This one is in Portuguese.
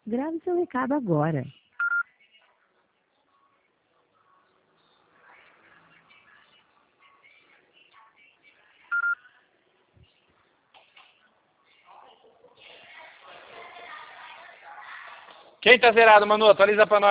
Grave seu recado agora. Quem tá zerado, Manu? Atualiza pra nós.